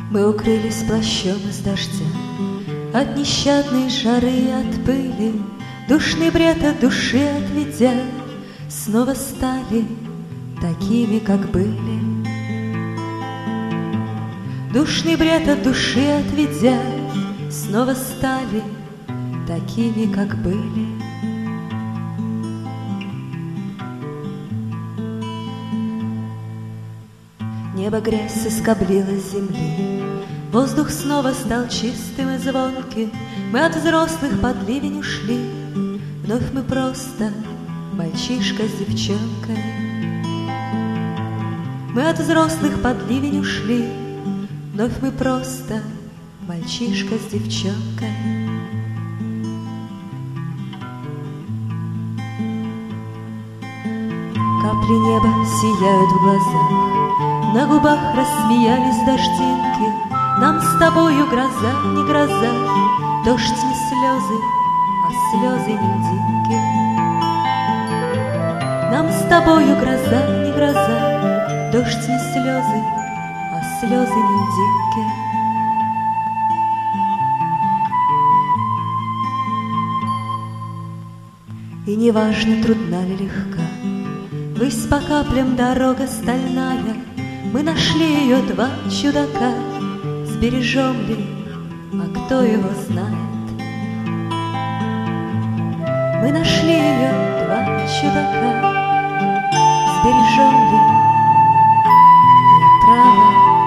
Мы укрылись плащом из дождя, от нещадной жары и от пыли, душный бред от души отведя, снова стали такими, как были. Душный бред от души отведя, снова стали такими, как были. Небо грязь соскоблила с земли, воздух снова стал чистым и звонким. Мы от взрослых под ливень ушли, вновь мы просто мальчишка с девчонкой. Мы от взрослых под ливень ушли, вновь мы просто мальчишка с девчонкой. Капли неба сияют в глазах, на губах рассмеялись дождинки. Нам с тобою гроза, не гроза, дождь не слезы, а слезы не льдинки. Нам с тобою гроза, не гроза, дождь не слезы, а слезы не льдинки. И неважно, трудна ли легка высь по каплям дорога стальная, мы нашли ее два чудака, сбережем ли, а кто его знает. Мы нашли ее два чудака, сбережем ли, я права.